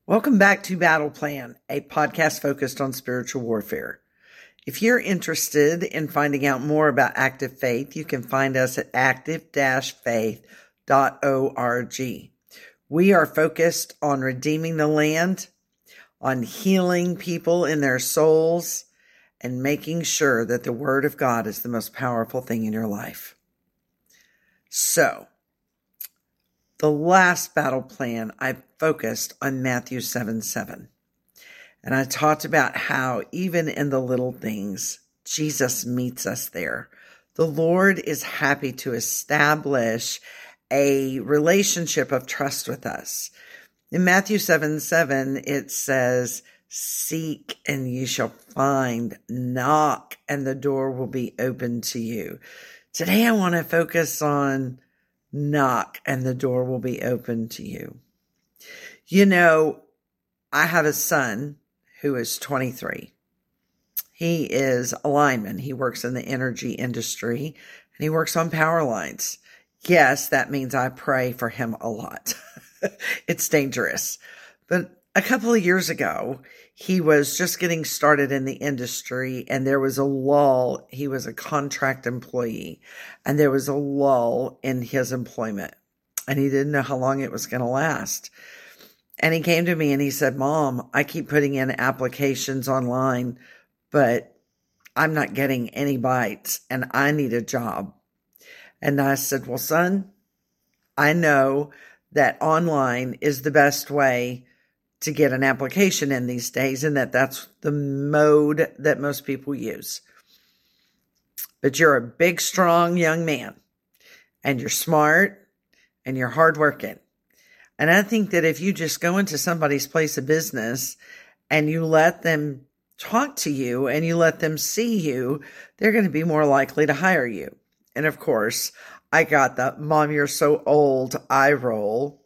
Welcome back to Battle Plan, a podcast focused on spiritual warfare. If you're interested in finding out more about Active Faith, you can find us at active-faith.org. We are focused on redeeming the land, on healing people in their souls, and making sure that the Word of God is the most powerful thing in your life. So, the last battle plan, I focused on Matthew 7:7. And I talked about how even in the little things, Jesus meets us there. The Lord is happy to establish a relationship of trust with us. In Matthew 7:7, it says, "Seek and ye shall find, knock and the door will be open to you." Today I want to focus on knock and the door will be open to you. You know, I have a son who is 23. He is a lineman. He works in the energy industry and he works on power lines. Yes, that means I pray for him a lot. It's dangerous. But a couple of years ago, he was just getting started in the industry and there was a lull. He was a contract employee and there was a lull in his employment and he didn't know how long it was going to last. And he came to me and he said, "Mom, I keep putting in applications online, but I'm not getting any bites and I need a job." And I said, "Well, son, I know that online is the best way to get an application in these days and that's the mode that most people use. But you're a big, strong young man and you're smart and you're hardworking. And I think that if you just go into somebody's place of business and you let them talk to you and you let them see you, they're going to be more likely to hire you." And of course, I got the "Mom, you're so old" eye roll.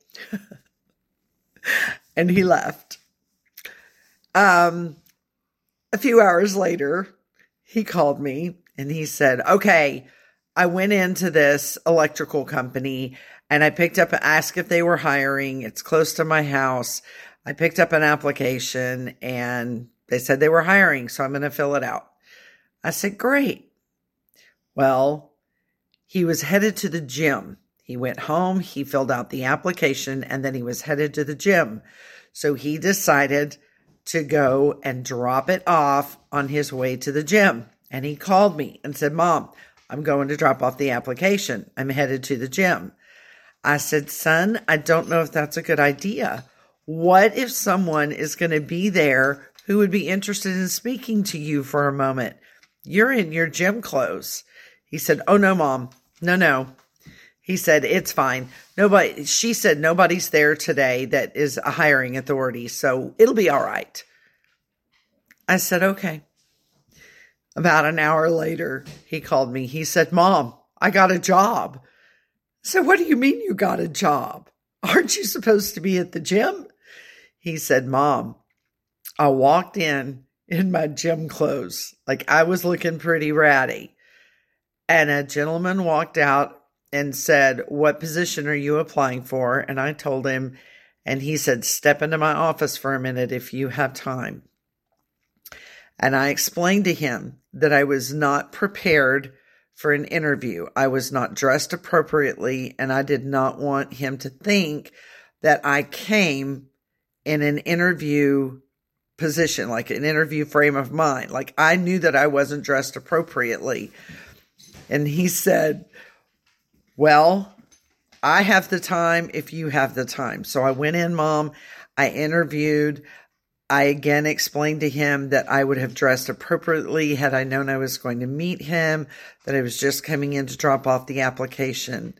And he left. A few hours later, he called me and he said, "Okay, I went into this electrical company and I picked up, asked if they were hiring. It's close to my house. I picked up an application and they said they were hiring, so I'm going to fill it out." I said, "Great." Well, he was headed to the gym. He went home, he filled out the application, and then he was headed to the gym. So he decided to go and drop it off on his way to the gym. And he called me and said, "Mom, I'm going to drop off the application. I'm headed to the gym." I said, "Son, I don't know if that's a good idea. What if someone is going to be there who would be interested in speaking to you for a moment? You're in your gym clothes." He said, "Oh, no, Mom. No. He said, "It's fine. She said nobody's there today that is a hiring authority, so it'll be all right." I said, "Okay." About an hour later, he called me. He said, "Mom, I got a job." I said, "What do you mean you got a job? Aren't you supposed to be at the gym?" He said, "Mom, I walked in my gym clothes. Like I was looking pretty ratty. And a gentleman walked out and said, 'What position are you applying for?' And I told him, and he said, 'Step into my office for a minute if you have time.' And I explained to him that I was not prepared for an interview. I was not dressed appropriately, and I did not want him to think that I came in an interview position, like an interview frame of mind. Like I knew that I wasn't dressed appropriately. And he said, 'Well, I have the time if you have the time.' So I went in, Mom. I interviewed. I again explained to him that I would have dressed appropriately had I known I was going to meet him, that I was just coming in to drop off the application.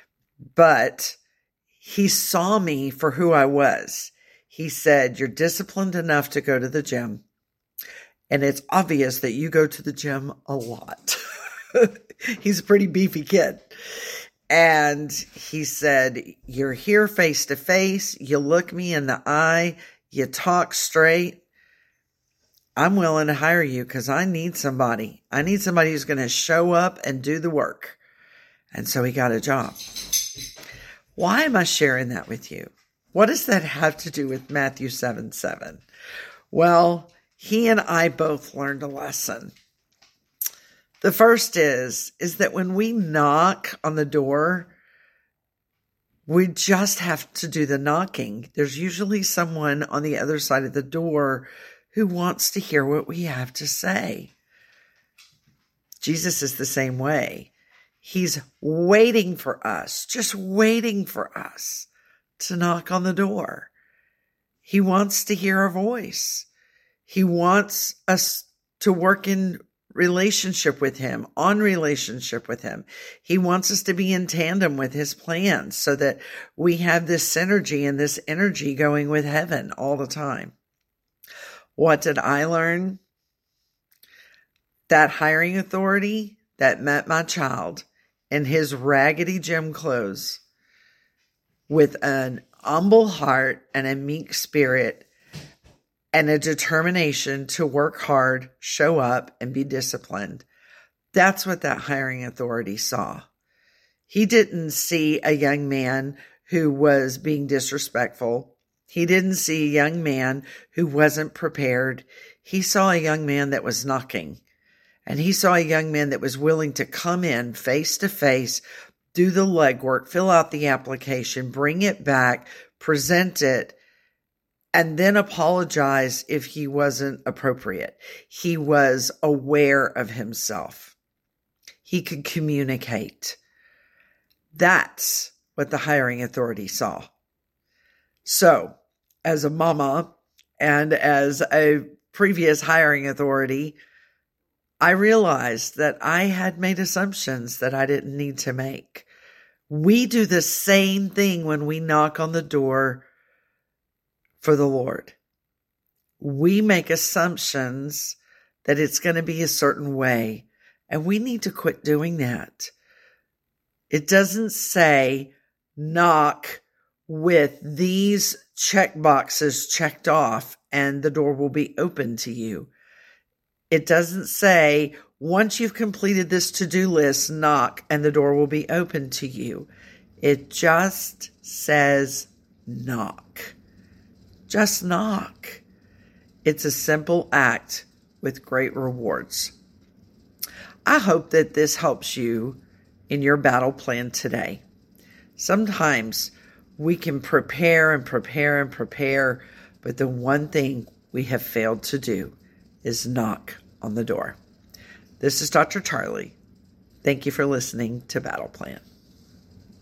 But he saw me for who I was. He said, 'You're disciplined enough to go to the gym. And it's obvious that you go to the gym a lot.'" He's a pretty beefy kid. And he said, "You're here face to face. You look me in the eye. You talk straight. I'm willing to hire you because I need somebody. I need somebody who's going to show up and do the work." And so he got a job. Why am I sharing that with you? What does that have to do with Matthew 7:7? Well, he and I both learned a lesson. The first is that when we knock on the door, we just have to do the knocking. There's usually someone on the other side of the door who wants to hear what we have to say. Jesus is the same way. He's waiting for us, just waiting for us to knock on the door. He wants to hear our voice. He wants us to work in relationship with him, on relationship with him. He wants us to be in tandem with his plans so that we have this synergy and this energy going with heaven all the time. What did I learn? That hiring authority that met my child in his raggedy gym clothes with an humble heart and a meek spirit and a determination to work hard, show up, and be disciplined. That's what that hiring authority saw. He didn't see a young man who was being disrespectful. He didn't see a young man who wasn't prepared. He saw a young man that was knocking. And he saw a young man that was willing to come in face to face, do the legwork, fill out the application, bring it back, present it, and then apologize if he wasn't appropriate. He was aware of himself. He could communicate. That's what the hiring authority saw. So, as a mama and as a previous hiring authority, I realized that I had made assumptions that I didn't need to make. We do the same thing when we knock on the door for the Lord. We make assumptions that it's going to be a certain way, and we need to quit doing that. It doesn't say knock with these check boxes checked off and the door will be open to you. It doesn't say once you've completed this to-do list, knock and the door will be open to you. It just says knock. Just knock. It's a simple act with great rewards. I hope that this helps you in your battle plan today. Sometimes we can prepare and prepare and prepare, but the one thing we have failed to do is knock on the door. This is Dr. Charlie. Thank you for listening to Battle Plan.